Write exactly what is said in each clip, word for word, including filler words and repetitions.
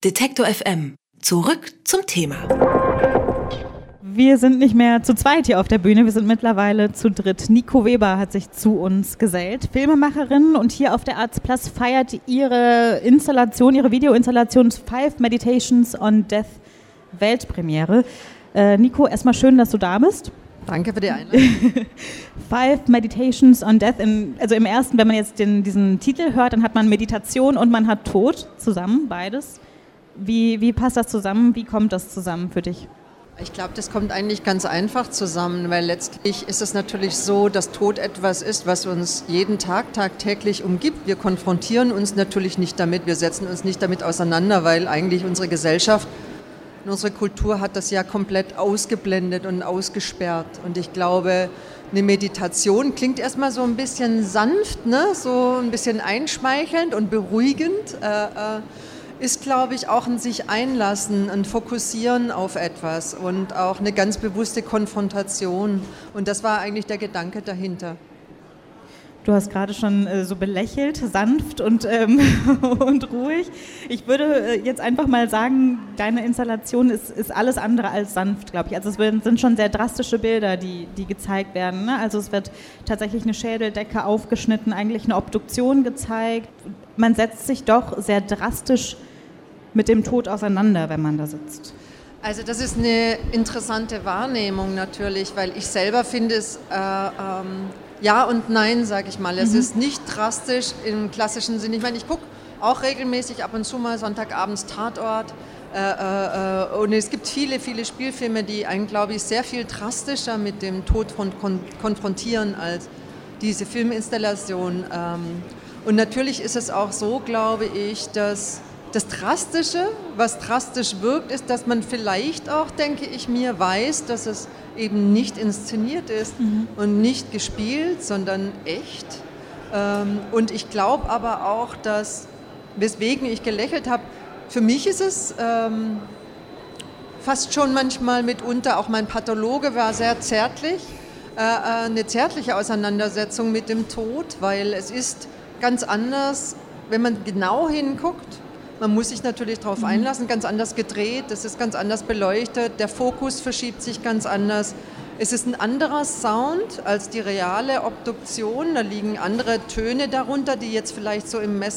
Detektor F M. Zurück zum Thema. Wir sind nicht mehr zu zweit hier auf der Bühne, wir sind mittlerweile zu dritt. Nico Weber hat sich zu uns gesellt, Filmemacherin, und hier auf der Arztplatz feiert ihre Installation, ihre Videoinstallation Five Meditations on Death Weltpremiere. Äh, Nico, erstmal schön, dass du da bist. Danke für die Einladung. Five Meditations on Death. In, also im ersten, wenn man jetzt den, diesen Titel hört, dann hat man Meditation und man hat Tod zusammen, beides. Wie, wie passt das zusammen? Wie kommt das zusammen für dich? Ich glaube, das kommt eigentlich ganz einfach zusammen, weil letztlich ist es natürlich so, dass Tod etwas ist, was uns jeden Tag, tagtäglich umgibt. Wir konfrontieren uns natürlich nicht damit, wir setzen uns nicht damit auseinander, weil eigentlich unsere Gesellschaft und unsere Kultur hat das ja komplett ausgeblendet und ausgesperrt. Und ich glaube, eine Meditation klingt erstmal so ein bisschen sanft, ne? So ein bisschen einschmeichelnd und beruhigend. Äh, äh, ist, glaube ich, auch ein sich einlassen, ein Fokussieren auf etwas und auch eine ganz bewusste Konfrontation. Und das war eigentlich der Gedanke dahinter. Du hast gerade schon äh, so belächelt, sanft und, ähm, und ruhig. Ich würde äh, jetzt einfach mal sagen, deine Installation ist, ist alles andere als sanft, glaube ich. Also es wird, sind schon sehr drastische Bilder, die, die gezeigt werden, ne? Also es wird tatsächlich eine Schädeldecke aufgeschnitten, eigentlich eine Obduktion gezeigt. Man setzt sich doch sehr drastisch mit dem Tod auseinander, wenn man da sitzt. Also das ist eine interessante Wahrnehmung natürlich, weil ich selber finde es äh, ähm, ja und nein, sage ich mal. Es mhm. ist nicht drastisch im klassischen Sinne. Ich meine, ich gucke auch regelmäßig ab und zu mal Sonntagabends Tatort äh, äh, und es gibt viele, viele Spielfilme, die einen, glaube ich, sehr viel drastischer mit dem Tod kon- konfrontieren als diese Filminstallation. Ähm, und natürlich ist es auch so, glaube ich, dass das Drastische, was drastisch wirkt, ist, dass man vielleicht auch, denke ich mir, weiß, dass es eben nicht inszeniert ist mhm. und nicht gespielt, sondern echt. Und ich glaube aber auch, dass, weswegen ich gelächelt habe, für mich ist es ähm, fast schon manchmal mitunter, auch mein Pathologe war sehr zärtlich, äh, eine zärtliche Auseinandersetzung mit dem Tod, weil es ist ganz anders, wenn man genau hinguckt. Man muss sich natürlich darauf einlassen, ganz anders gedreht, es ist ganz anders beleuchtet, der Fokus verschiebt sich ganz anders. Es ist ein anderer Sound als die reale Obduktion, da liegen andere Töne darunter, die jetzt vielleicht so im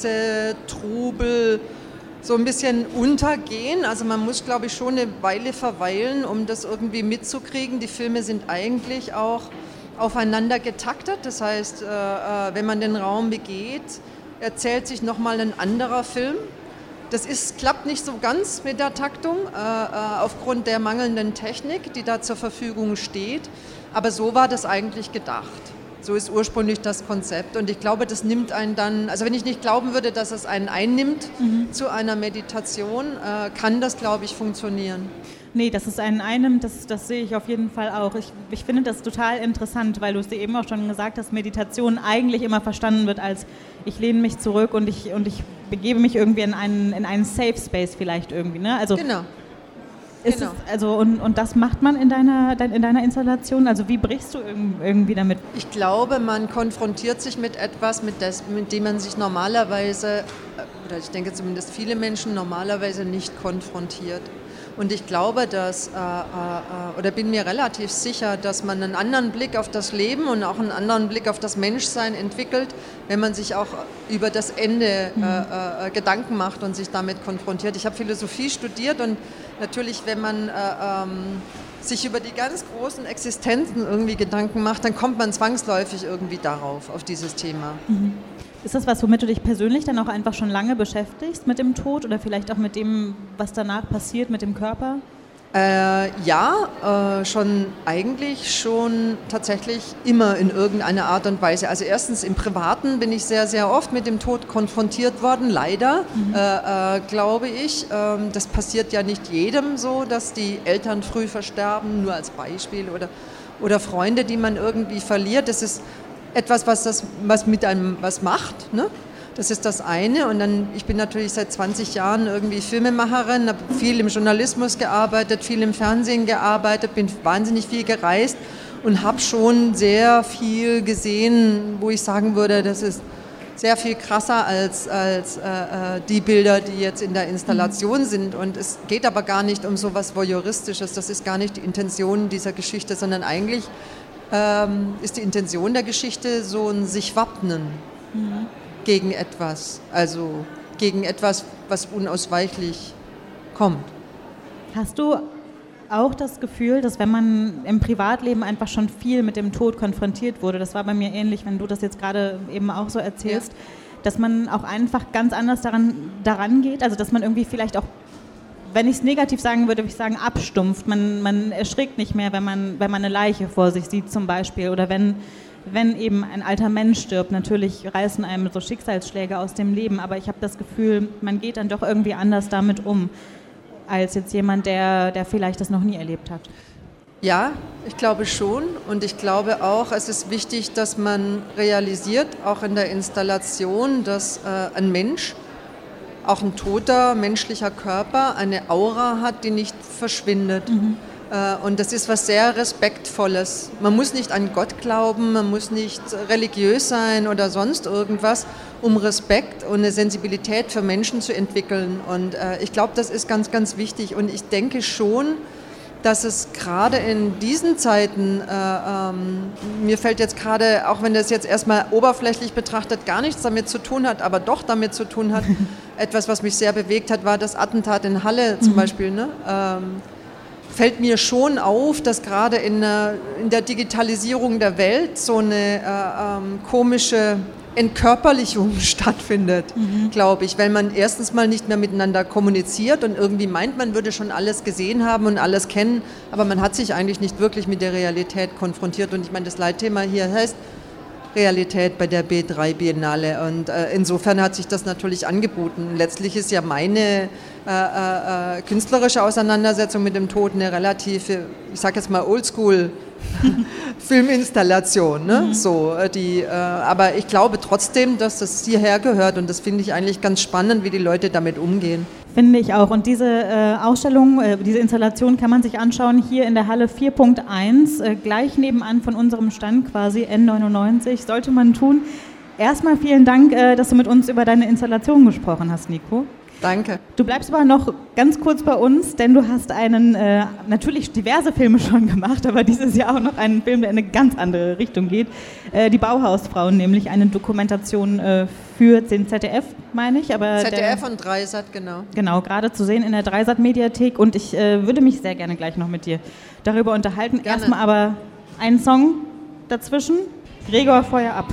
Messetrubel so ein bisschen untergehen. Also man muss, glaube ich, schon eine Weile verweilen, um das irgendwie mitzukriegen. Die Filme sind eigentlich auch aufeinander getaktet, das heißt, wenn man den Raum begeht, erzählt sich nochmal ein anderer Film. Das ist, klappt nicht so ganz mit der Taktung, äh, aufgrund der mangelnden Technik, die da zur Verfügung steht. Aber so war das eigentlich gedacht. So ist ursprünglich das Konzept. Und ich glaube, das nimmt einen dann, also wenn ich nicht glauben würde, dass es einen einnimmt mhm. zu einer Meditation, äh, kann das, glaube ich, funktionieren. Nee, dass es einen einnimmt, das, das sehe ich auf jeden Fall auch. Ich, ich finde das total interessant, weil du es dir eben auch schon gesagt hast, Meditation eigentlich immer verstanden wird als ich lehne mich zurück und ich, und ich begebe mich irgendwie in einen, in einen Safe Space vielleicht irgendwie. Ne? Also genau. Ist genau. Es, also und, und das macht man in deiner, in deiner Installation? Also wie brichst du irgendwie damit? Ich glaube, man konfrontiert sich mit etwas, mit, das, mit dem man sich normalerweise, oder ich denke zumindest viele Menschen normalerweise nicht konfrontiert. Und ich glaube, dass, äh, äh, oder bin mir relativ sicher, dass man einen anderen Blick auf das Leben und auch einen anderen Blick auf das Menschsein entwickelt, wenn man sich auch über das Ende mhm. äh, äh, Gedanken macht und sich damit konfrontiert. Ich habe Philosophie studiert und natürlich, wenn man äh, ähm, sich über die ganz großen Existenzen irgendwie Gedanken macht, dann kommt man zwangsläufig irgendwie darauf, auf dieses Thema. Mhm. Ist das was, womit du dich persönlich dann auch einfach schon lange beschäftigst, mit dem Tod oder vielleicht auch mit dem, was danach passiert, mit dem Körper? Äh, ja, äh, schon eigentlich schon tatsächlich immer in irgendeiner Art und Weise. Also erstens im Privaten bin ich sehr, sehr oft mit dem Tod konfrontiert worden, leider, mhm. äh, äh, glaube ich. Ähm, das passiert ja nicht jedem so, dass die Eltern früh versterben, nur als Beispiel, oder, oder Freunde, die man irgendwie verliert. Das ist etwas, was, das, was mit einem was macht, ne? Das ist das eine. Und dann, ich bin natürlich seit zwanzig Jahren irgendwie Filmemacherin, habe viel im Journalismus gearbeitet, viel im Fernsehen gearbeitet, bin wahnsinnig viel gereist und habe schon sehr viel gesehen, wo ich sagen würde, das ist sehr viel krasser als, als äh, die Bilder, die jetzt in der Installation mhm. sind. Und es geht aber gar nicht um so was Voyeuristisches, das ist gar nicht die Intention dieser Geschichte, sondern eigentlich ähm, ist die Intention der Geschichte so ein sich wappnen mhm. gegen etwas, also gegen etwas, was unausweichlich kommt. Hast du auch das Gefühl, dass wenn man im Privatleben einfach schon viel mit dem Tod konfrontiert wurde, das war bei mir ähnlich, wenn du das jetzt gerade eben auch so erzählst, ja. dass man auch einfach ganz anders daran, daran geht, also dass man irgendwie vielleicht auch, wenn ich es negativ sagen würde, würde ich sagen, abstumpft. Man, man erschrickt nicht mehr, wenn man, wenn man eine Leiche vor sich sieht zum Beispiel oder wenn, wenn eben ein alter Mensch stirbt. Natürlich reißen einem so Schicksalsschläge aus dem Leben, aber ich habe das Gefühl, man geht dann doch irgendwie anders damit um, als jetzt jemand, der, der vielleicht das noch nie erlebt hat. Ja, ich glaube schon und ich glaube auch, es ist wichtig, dass man realisiert, auch in der Installation, dass äh, ein Mensch, auch ein toter menschlicher Körper, eine Aura hat, die nicht verschwindet. Mhm. Äh, und das ist was sehr Respektvolles. Man muss nicht an Gott glauben, man muss nicht religiös sein oder sonst irgendwas, um Respekt und eine Sensibilität für Menschen zu entwickeln. Und äh, ich glaube, das ist ganz, ganz wichtig. Und ich denke schon, dass es gerade in diesen Zeiten, äh, ähm, mir fällt jetzt gerade, auch wenn das jetzt erstmal oberflächlich betrachtet gar nichts damit zu tun hat, aber doch damit zu tun hat, etwas, was mich sehr bewegt hat, war das Attentat in Halle zum mhm. Beispiel. Ne? Ähm, fällt mir schon auf, dass gerade in, äh, in der Digitalisierung der Welt so eine äh, ähm, komische Entkörperlichung stattfindet, mhm. glaube ich, weil man erstens mal nicht mehr miteinander kommuniziert und irgendwie meint, man würde schon alles gesehen haben und alles kennen, aber man hat sich eigentlich nicht wirklich mit der Realität konfrontiert und ich meine, das Leitthema hier heißt Realität bei der B drei Biennale und äh, insofern hat sich das natürlich angeboten. Letztlich ist ja meine äh, äh, künstlerische Auseinandersetzung mit dem Tod eine relative, ich sage jetzt mal Oldschool Filminstallation, ne? Mhm. So, die, äh, aber ich glaube trotzdem, dass das hierher gehört und das finde ich eigentlich ganz spannend, wie die Leute damit umgehen. Finde ich auch und diese äh, Ausstellung, äh, diese Installation kann man sich anschauen hier in der Halle vier Punkt eins, äh, gleich nebenan von unserem Stand quasi N neunundneunzig, sollte man tun. Erstmal vielen Dank, äh, dass du mit uns über deine Installation gesprochen hast, Nico. Danke. Du bleibst aber noch ganz kurz bei uns, denn du hast einen, äh, natürlich diverse Filme schon gemacht, aber dieses Jahr auch noch einen Film, der in eine ganz andere Richtung geht. Äh, die Bauhausfrauen, nämlich eine Dokumentation äh, für den Z D F, meine ich. Aber Z D F der, und Dreisat, genau. Genau, gerade zu sehen in der Dreisat-Mediathek und ich äh, würde mich sehr gerne gleich noch mit dir darüber unterhalten. Gerne. Erstmal aber einen Song dazwischen. Gregor, Feuer ab.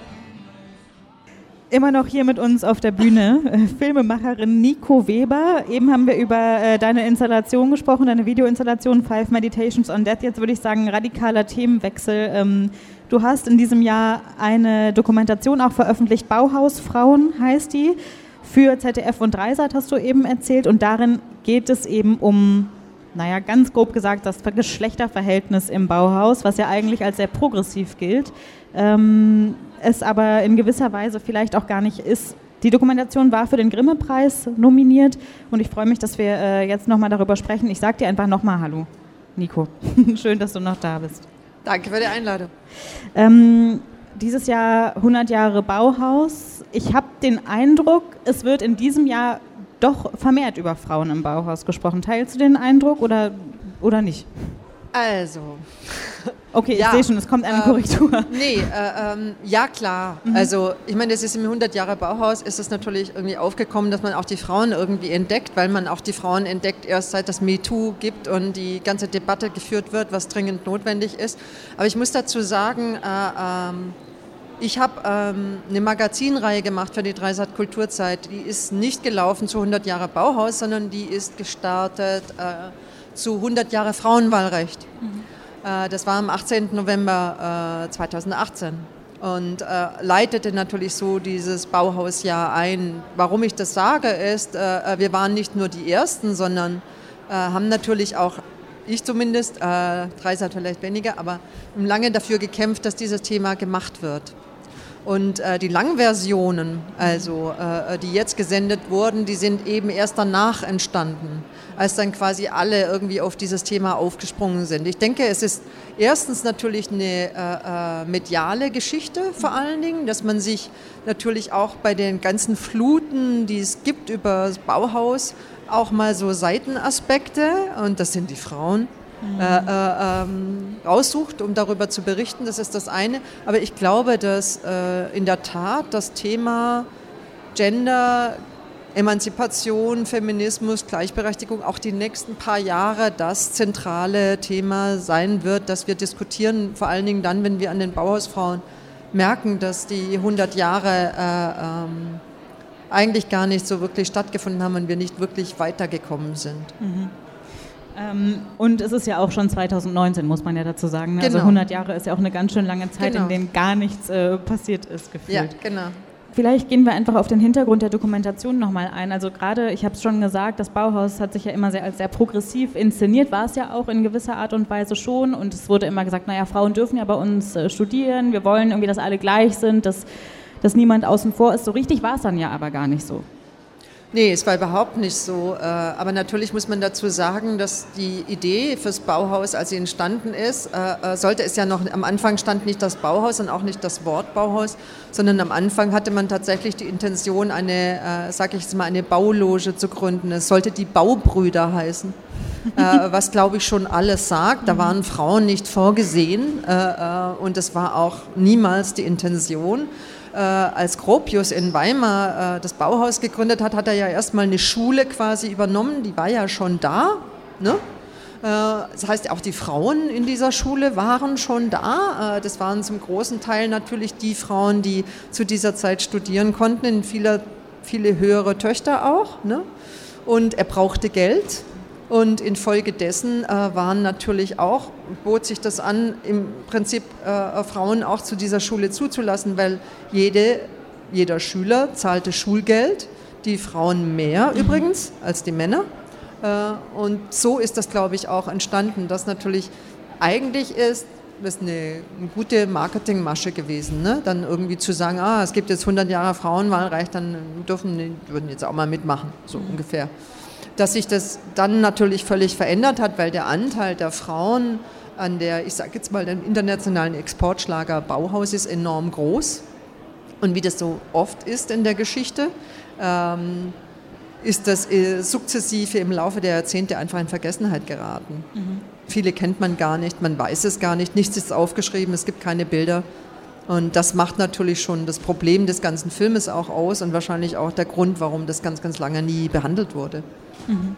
Immer noch hier mit uns auf der Bühne, äh, Filmemacherin Nico Weber. Eben haben wir über äh, deine Installation gesprochen, deine Videoinstallation Five Meditations on Death. Jetzt würde ich sagen, radikaler Themenwechsel. Ähm, du hast in diesem Jahr eine Dokumentation auch veröffentlicht, Bauhausfrauen heißt die, für Z D F und Dreisat hast du eben erzählt. Und darin geht es eben um, naja, ganz grob gesagt, das Geschlechterverhältnis im Bauhaus, was ja eigentlich als sehr progressiv gilt. Ähm, es aber in gewisser Weise vielleicht auch gar nicht ist. Die Dokumentation war für den Grimme-Preis nominiert und ich freue mich, dass wir äh, jetzt nochmal darüber sprechen. Ich sage dir einfach nochmal Hallo, Nico. Schön, dass du noch da bist. Danke für die Einladung. Ähm, dieses Jahr hundert Jahre Bauhaus. Ich habe den Eindruck, es wird in diesem Jahr doch vermehrt über Frauen im Bauhaus gesprochen. Teilst du den Eindruck oder, oder nicht? Also. Okay, ich ja, sehe schon, es kommt eine ähm, Korrektur. Nee, äh, ähm, ja klar. Mhm. Also ich meine, das ist im hundert Jahre Bauhaus, ist es natürlich irgendwie aufgekommen, dass man auch die Frauen irgendwie entdeckt, weil man auch die Frauen entdeckt erst seit das MeToo gibt und die ganze Debatte geführt wird, was dringend notwendig ist. Aber ich muss dazu sagen, äh, ähm, ich habe ähm, eine Magazinreihe gemacht für die Dreisat Kulturzeit. Die ist nicht gelaufen zu hundert Jahre Bauhaus, sondern die ist gestartet äh, zu hundert Jahre Frauenwahlrecht. Mhm. Äh, das war am achtzehnten November äh, zweitausendachtzehn und äh, leitete natürlich so dieses Bauhausjahr ein. Warum ich das sage, ist, äh, wir waren nicht nur die Ersten, sondern äh, haben natürlich auch, ich zumindest, äh, Dreisat vielleicht weniger, aber lange dafür gekämpft, dass dieses Thema gemacht wird. Und äh, die Langversionen, also äh, die jetzt gesendet wurden, die sind eben erst danach entstanden, als dann quasi alle irgendwie auf dieses Thema aufgesprungen sind. Ich denke, es ist erstens natürlich eine äh, äh, mediale Geschichte vor allen Dingen, dass man sich natürlich auch bei den ganzen Fluten, die es gibt über das Bauhaus, auch mal so Seitenaspekte, und das sind die Frauen, mhm. äh, äh, ähm, raussucht, um darüber zu berichten. Das ist das eine. Aber ich glaube, dass äh, in der Tat das Thema Gender, Emanzipation, Feminismus, Gleichberechtigung auch die nächsten paar Jahre das zentrale Thema sein wird, das wir diskutieren, vor allen Dingen dann, wenn wir an den Bauhausfrauen merken, dass die hundert Jahre äh, ähm, eigentlich gar nicht so wirklich stattgefunden haben und wir nicht wirklich weitergekommen sind. Mhm. Ähm, und es ist ja auch schon zweitausendneunzehn, muss man ja dazu sagen. Ne? Genau. Also hundert Jahre ist ja auch eine ganz schön lange Zeit, genau. in der gar nichts äh, passiert ist, gefühlt. Ja, genau. Vielleicht gehen wir einfach auf den Hintergrund der Dokumentation nochmal ein. Also gerade, ich habe es schon gesagt, das Bauhaus hat sich ja immer sehr, als sehr progressiv inszeniert, war es ja auch in gewisser Art und Weise schon. Und es wurde immer gesagt, naja, Frauen dürfen ja bei uns äh, studieren, wir wollen irgendwie, dass alle gleich sind, dass, dass niemand außen vor ist. So richtig war es dann ja aber gar nicht so. Nee, es war überhaupt nicht so. Aber natürlich muss man dazu sagen, dass die Idee fürs Bauhaus, als sie entstanden ist, sollte es ja noch, am Anfang stand nicht das Bauhaus und auch nicht das Wort Bauhaus, sondern am Anfang hatte man tatsächlich die Intention, eine, sag ich jetzt mal, eine Bauloge zu gründen. Es sollte die Baubrüder heißen, was glaube ich schon alles sagt. Da waren Frauen nicht vorgesehen und das war auch niemals die Intention. Äh, als Gropius in Weimar äh, das Bauhaus gegründet hat, hat er ja erstmal eine Schule quasi übernommen, die war ja schon da. Ne? Äh, das heißt, auch die Frauen in dieser Schule waren schon da. Äh, das waren zum großen Teil natürlich die Frauen, die zu dieser Zeit studieren konnten, in viele, viele höhere Töchter auch. Ne? Und er brauchte Geld. Und infolgedessen äh, waren natürlich auch, bot sich das an, im Prinzip äh, Frauen auch zu dieser Schule zuzulassen, weil jede, jeder Schüler zahlte Schulgeld, die Frauen mehr mhm. übrigens als die Männer. Äh, und so ist das, glaube ich, auch entstanden, dass natürlich eigentlich ist, das ist eine, eine gute Marketingmasche gewesen, ne? Dann irgendwie zu sagen, ah, es gibt jetzt hundert Jahre Frauenwahlrecht, dann dürfen die würden jetzt auch mal mitmachen, so mhm. ungefähr. Dass sich das dann natürlich völlig verändert hat, weil der Anteil der Frauen an der, ich sage jetzt mal, dem internationalen Exportschlager Bauhaus ist enorm groß. Und wie das so oft ist in der Geschichte, ähm, ist das äh, sukzessive im Laufe der Jahrzehnte einfach in Vergessenheit geraten. Mhm. Viele kennt man gar nicht, man weiß es gar nicht, nichts ist aufgeschrieben, es gibt keine Bilder. Und das macht natürlich schon das Problem des ganzen Filmes auch aus und wahrscheinlich auch der Grund, warum das ganz, ganz lange nie behandelt wurde. Mhm.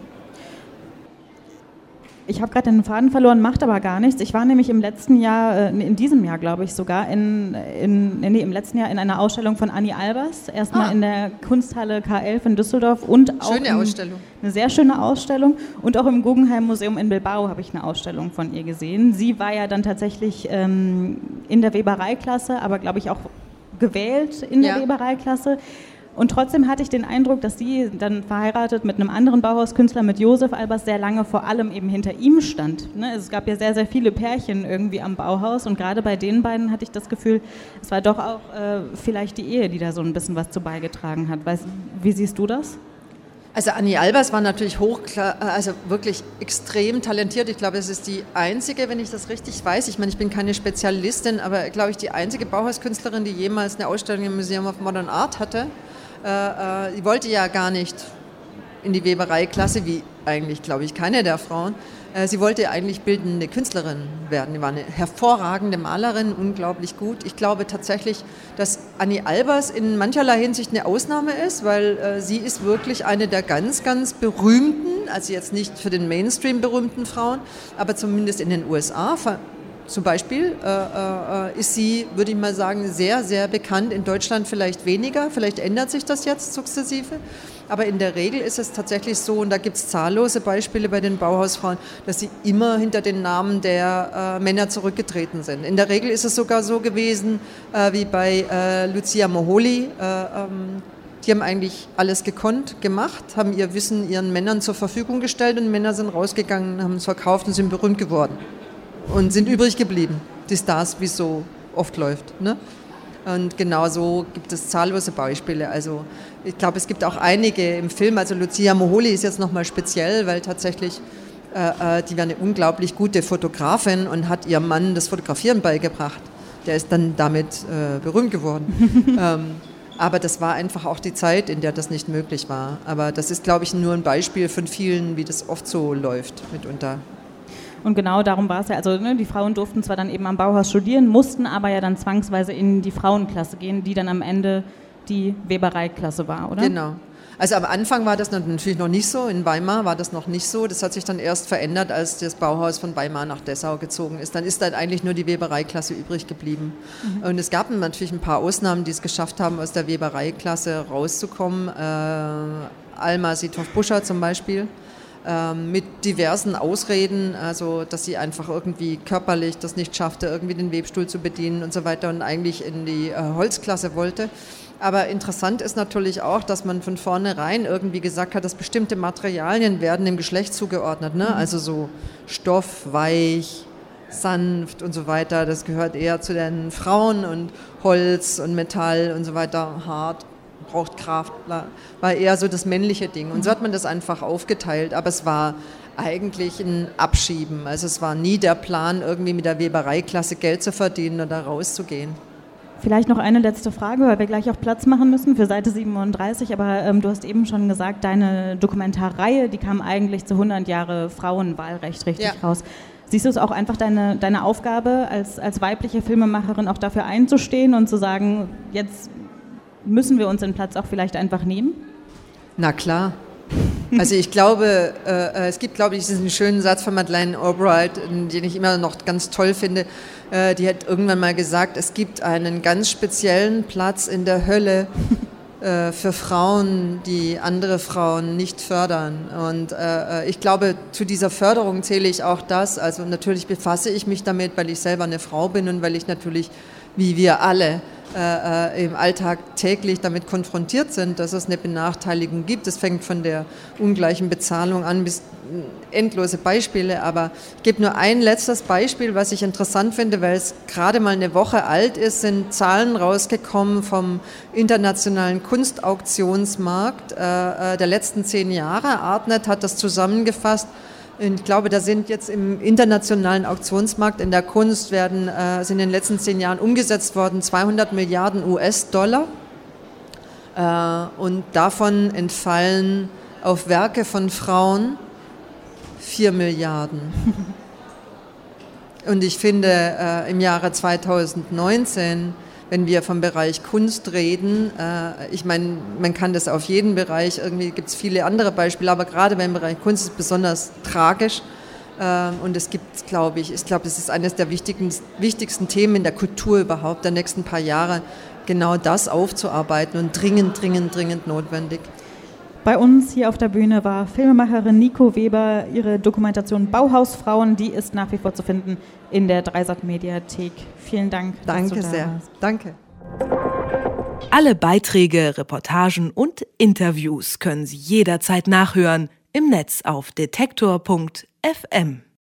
Ich habe gerade den Faden verloren, macht aber gar nichts. Ich war nämlich im letzten Jahr, in diesem Jahr glaube ich sogar, in, in, nee, im letzten Jahr in einer Ausstellung von Anni Albers, erstmal ah. in der Kunsthalle K elf in Düsseldorf und auch schöne in, Ausstellung. Eine sehr schöne Ausstellung, und auch im Guggenheim Museum in Bilbao habe ich eine Ausstellung von ihr gesehen. Sie war ja dann tatsächlich ähm, in der Webereiklasse, aber glaube ich auch gewählt in der ja. Webereiklasse. Und trotzdem hatte ich den Eindruck, dass sie dann verheiratet mit einem anderen Bauhauskünstler, mit Josef Albers, sehr lange vor allem eben hinter ihm stand. Ne? Es gab ja sehr, sehr viele Pärchen irgendwie am Bauhaus, und gerade bei den beiden hatte ich das Gefühl, es war doch auch äh, vielleicht die Ehe, die da so ein bisschen was zu beigetragen hat. Weißt, wie siehst du das? Also Anni Albers war natürlich hoch, also wirklich extrem talentiert. Ich glaube, es ist die einzige, wenn ich das richtig weiß, ich meine, ich bin keine Spezialistin, aber glaube ich die einzige Bauhauskünstlerin, die jemals eine Ausstellung im Museum of Modern Art hatte. Äh, äh, die wollte ja gar nicht in die Webereiklasse, wie eigentlich, glaube ich, keine der Frauen. Äh, sie wollte eigentlich bildende Künstlerin werden. Die war eine hervorragende Malerin, unglaublich gut. Ich glaube tatsächlich, dass Anni Albers in mancherlei Hinsicht eine Ausnahme ist, weil äh, sie ist wirklich eine der ganz, ganz berühmten, also jetzt nicht für den Mainstream berühmten Frauen, aber zumindest in den U S A. Zum Beispiel äh, äh, ist sie, würde ich mal sagen, sehr, sehr bekannt. In Deutschland vielleicht weniger, vielleicht ändert sich das jetzt sukzessive. Aber in der Regel ist es tatsächlich so, und da gibt es zahllose Beispiele bei den Bauhausfrauen, dass sie immer hinter den Namen der äh, Männer zurückgetreten sind. In der Regel ist es sogar so gewesen, äh, wie bei äh, Lucia Moholy. Äh, ähm, die haben eigentlich alles gekonnt, gemacht, haben ihr Wissen ihren Männern zur Verfügung gestellt, und Männer sind rausgegangen, haben es verkauft und sind berühmt geworden. Und sind übrig geblieben, die Stars, wie es so oft läuft. Ne? Und genauso gibt es zahllose Beispiele. Also ich glaube, es gibt auch einige im Film. Also Lucia Moholy ist jetzt nochmal speziell, weil tatsächlich äh, die war eine unglaublich gute Fotografin und hat ihrem Mann das Fotografieren beigebracht. Der ist dann damit äh, berühmt geworden. ähm, aber das war einfach auch die Zeit, in der das nicht möglich war. Aber das ist, glaube ich, nur ein Beispiel von vielen, wie das oft so läuft mitunter. Und genau darum war es ja, also ne, die Frauen durften zwar dann eben am Bauhaus studieren, mussten aber ja dann zwangsweise in die Frauenklasse gehen, die dann am Ende die Webereiklasse war, oder? Genau. Also am Anfang war das natürlich noch nicht so, in Weimar war das noch nicht so. Das hat sich dann erst verändert, als das Bauhaus von Weimar nach Dessau gezogen ist. Dann ist dann eigentlich nur die Webereiklasse übrig geblieben. Mhm. Und es gab natürlich ein paar Ausnahmen, die es geschafft haben, aus der Webereiklasse rauszukommen. Äh, Alma Sithoff-Buscher zum Beispiel. Mit diversen Ausreden, also dass sie einfach irgendwie körperlich das nicht schaffte, irgendwie den Webstuhl zu bedienen und so weiter und eigentlich in die äh, Holzklasse wollte. Aber interessant ist natürlich auch, dass man von vornherein irgendwie gesagt hat, dass bestimmte Materialien werden dem Geschlecht zugeordnet, ne? Also so Stoff, weich, sanft und so weiter, das gehört eher zu den Frauen und Holz und Metall und so weiter, hart. Braucht Kraft, war eher so das männliche Ding. Und so hat man das einfach aufgeteilt. Aber es war eigentlich ein Abschieben. Also es war nie der Plan, irgendwie mit der Webereiklasse Geld zu verdienen oder rauszugehen. Vielleicht noch eine letzte Frage, weil wir gleich auch Platz machen müssen für Seite siebenunddreißig. Aber ähm, du hast eben schon gesagt, deine Dokumentarreihe, die kam eigentlich zu hundert Jahre Frauenwahlrecht richtig ja. raus. Siehst du es auch einfach deine, deine Aufgabe als, als weibliche Filmemacherin auch dafür einzustehen und zu sagen, jetzt müssen wir uns den Platz auch vielleicht einfach nehmen? Na klar. Also ich glaube, äh, es gibt, glaube ich, diesen schönen Satz von Madeleine Albright, den ich immer noch ganz toll finde. Äh, die hat irgendwann mal gesagt, es gibt einen ganz speziellen Platz in der Hölle äh, für Frauen, die andere Frauen nicht fördern. Und äh, ich glaube, zu dieser Förderung zähle ich auch das. Also natürlich befasse ich mich damit, weil ich selber eine Frau bin und weil ich natürlich, wie wir alle, Äh, im Alltag täglich damit konfrontiert sind, dass es eine Benachteiligung gibt. Das fängt von der ungleichen Bezahlung an bis endlose Beispiele. Aber ich gebe nur ein letztes Beispiel, was ich interessant finde, weil es gerade mal eine Woche alt ist, sind Zahlen rausgekommen vom internationalen Kunstauktionsmarkt äh, der letzten zehn Jahre. Artnet hat das zusammengefasst. Ich glaube, da sind jetzt im internationalen Auktionsmarkt in der Kunst werden, äh, sind in den letzten zehn Jahren umgesetzt worden zweihundert Milliarden U S-Dollar. Äh, und davon entfallen auf Werke von Frauen vier Milliarden. Und ich finde, äh, im Jahre zweitausendneunzehn, wenn wir vom Bereich Kunst reden, äh, ich meine, man kann das auf jeden Bereich, irgendwie gibt es viele andere Beispiele, aber gerade beim Bereich Kunst ist es besonders tragisch. Äh, und es gibt, glaube ich, ich glaube, es ist eines der wichtigsten, wichtigsten Themen in der Kultur überhaupt der nächsten paar Jahre, genau das aufzuarbeiten und dringend, dringend, dringend notwendig. Bei uns hier auf der Bühne war Filmemacherin Nico Weber. Ihre Dokumentation Bauhausfrauen, die ist nach wie vor zu finden in der Dreisat-Mediathek. Vielen Dank. Danke sehr. Warst. Danke. Alle Beiträge, Reportagen und Interviews können Sie jederzeit nachhören im Netz auf detektor punkt f m.